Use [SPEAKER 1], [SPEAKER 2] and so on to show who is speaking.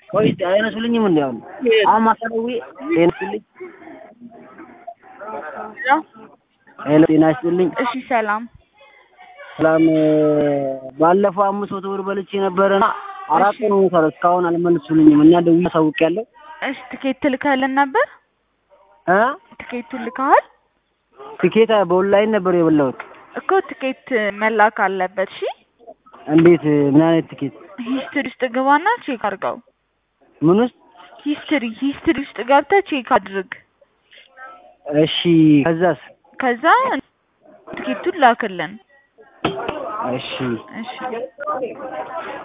[SPEAKER 1] ቆይ አይነሱልኝም እንዴ አሁን ማሰረው አይነሱልኝ ጤና ይስጥልኝ
[SPEAKER 2] እሺ ሰላም
[SPEAKER 1] ባለፈው 500 ብር በልቼ ነበርና አራት ቀን ሆኖታል እስካሁን አልመለሱልኝም እና ደውዬ አሳውቄያለሁ
[SPEAKER 2] እሺ ትኬት ልከህልን ነበር ትኬት ልከሃል
[SPEAKER 1] ትኬት በኦንላይን ነበር የበላሁት
[SPEAKER 2] እኮ ትኬት መላክ አለበት እሺ
[SPEAKER 1] እንዴት ምን አይነት ትኬት
[SPEAKER 2] ሂስትሪ ውስጥ ግባና ቼክ አድርገው
[SPEAKER 1] ምን ውስጥ
[SPEAKER 2] ሂስትሪ ውስጥ ገብተህ ቼክ አድርግ
[SPEAKER 1] እሺ ከዛ
[SPEAKER 2] ትኬቱን ላክልን
[SPEAKER 1] እሺ